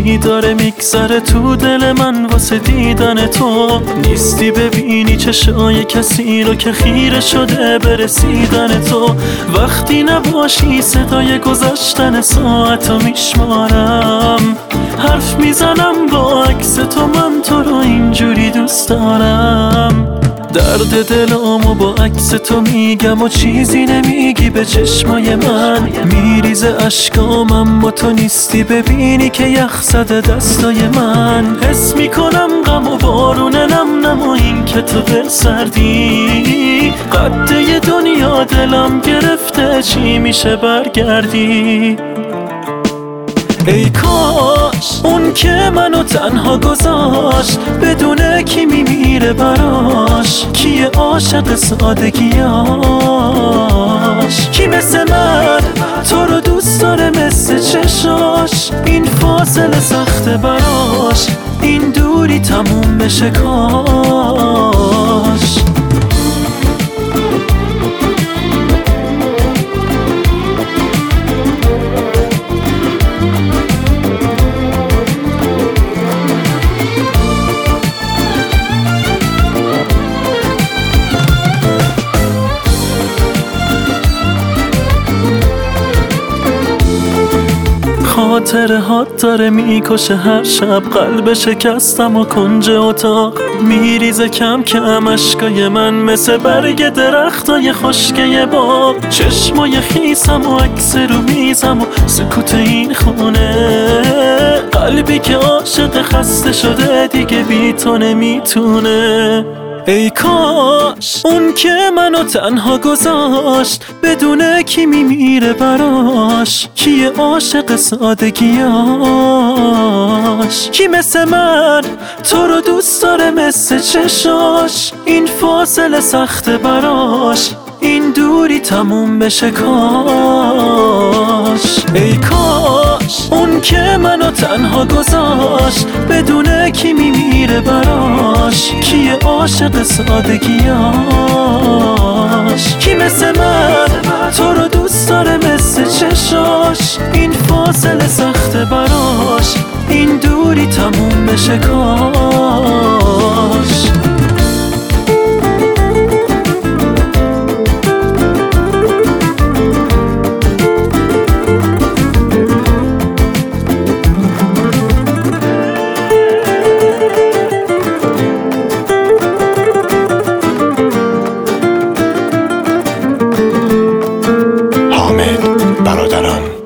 روزی داره میگذره تو دل من واسه دیدن تو. نیستی ببینی چشای کسی رو که خیره شده به رسیدن تو. وقتی نباشی صدای گذشتن ساعتو میشمارم، حرف میزنم با عکس تو، من تو رو اینجوری دوست دارم. درد دلامو با عکس تو میگم و چیزی نمیگی به چشمای من. میریزه اشکام اما تو نیستی ببینی که یخ زده دستای من. حس میکنم غم و بارون نم نم و این که تو دل سردی. قده دنیا دلم گرفته، چی میشه برگردی؟ ای کاش اون که منو تنها گذاشت بدونه کی میمیره براش، کیه عاشق سادگیاش، کی مثل من تو رو دوست داره مثل چشاش. این فاصله سخته براش، این دوری تموم بشه کاش. خاطره هات داره میکشه هر شب، قلب شکستم و کنج اتاق. میریزه کم کم اشکای من مثل برگ درختای خشکه باغ. چشمای خیسم و عکس رو میزم و سکوت این خونه. قلبی که عاشق خسته شده دیگه بی تو نمیتونه. ای کاش اون که منو تنها گذاشت بدونه کی میمیره براش، کیه عاشق سادگیاش، کی مثل من تو رو دوست داره مثل چشاش. این فاصله سخته براش، این دوری تموم بشه کاش. ای کاش اون که منو تنها گذاشت بدونه کی میمیره براش، کیه عاشق سادگیاش، کی مثل من تو رو دوست داره مثل چشاش. این فاصله سخته براش، این دوری تموم بشه کاش. حامد برادران.